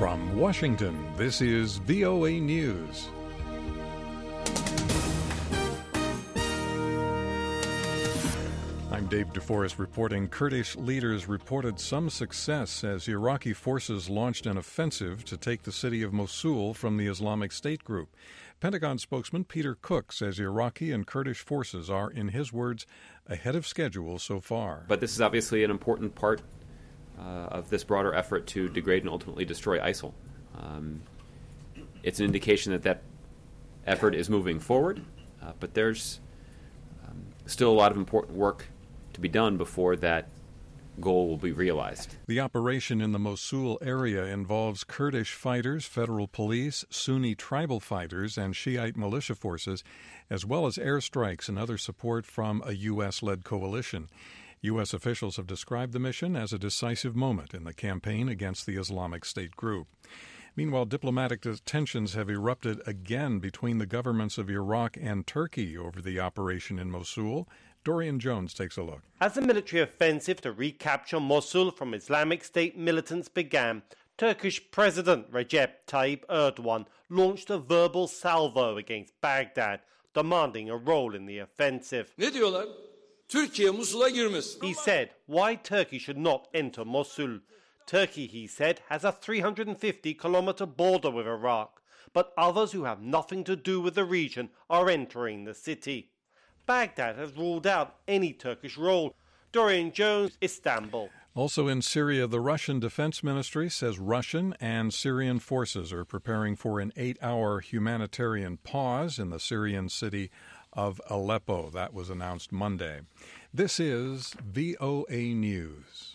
From Washington, this is VOA News. I'm Dave DeForest reporting Kurdish leaders reported some success as Iraqi forces launched an offensive to take the city of Mosul from the Islamic State group. Pentagon spokesman Peter Cook says Iraqi and Kurdish forces are, in his words, ahead of schedule so far. But this is obviously an important part of this broader effort to degrade and ultimately destroy ISIL. It's an indication that effort is moving forward, but there's still a lot of important work to be done before that goal will be realized. The operation in the Mosul area involves Kurdish fighters, federal police, Sunni tribal fighters, and Shiite militia forces, as well as airstrikes and other support from a U.S.-led coalition. U.S. officials have described the mission as a decisive moment in the campaign against the Islamic State group. Meanwhile, diplomatic tensions have erupted again between the governments of Iraq and Turkey over the operation in Mosul. Dorian Jones takes a look. As the military offensive to recapture Mosul from Islamic State militants began, Turkish President Recep Tayyip Erdogan launched a verbal salvo against Baghdad, demanding a role in the offensive. Ne diyorlar? Türkiye Musul'a girmesin. He said why Turkey should not enter Mosul. Turkey, he said, has a 350-kilometer border with Iraq, but others who have nothing to do with the region are entering the city. Baghdad has ruled out any Turkish role. Dorian Jones, Istanbul. Also in Syria, the Russian Defense Ministry says Russian and Syrian forces are preparing for an 8-hour humanitarian pause in the Syrian city of Aleppo. That was announced Monday. This is VOA News.